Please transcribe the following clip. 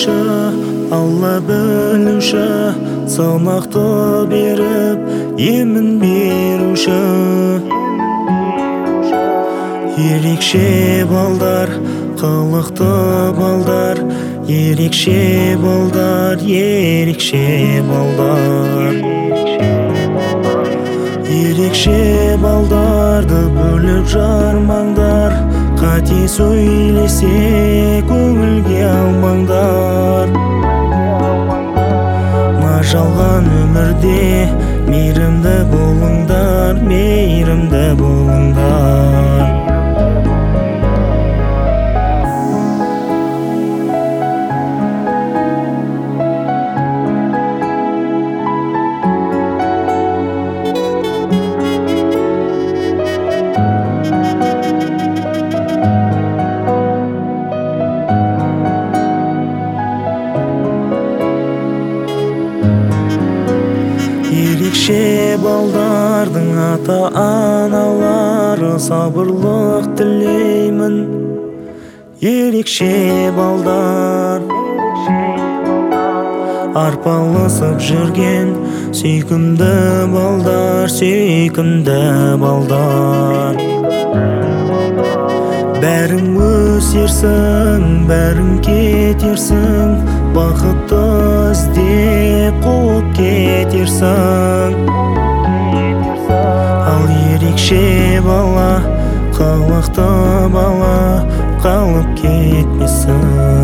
беруші, Алла білуші, сынақты беріп емін беруші. Ерекше балдар, қылықты балдар, ерекше балдар, ерекше балдар. Ерекше балдарды бөліп жармаңдар, қате сөйлесе көңілге алмаңдар. Мажалған өмірде мейірімді болыңдар, мейірімді болыңдар. Ерекше балдардың ата-аналары сабырлық тілеймін. Ерекше балдар, арпалысып жүрген сүйкімді балдар, сүйкімді балдар. Бәрің өсерсің, бәрің кетерсің, бақытты іздеп қуып кетерсің. Ал ерекше бала, қылықты бала, қалып кетмесін.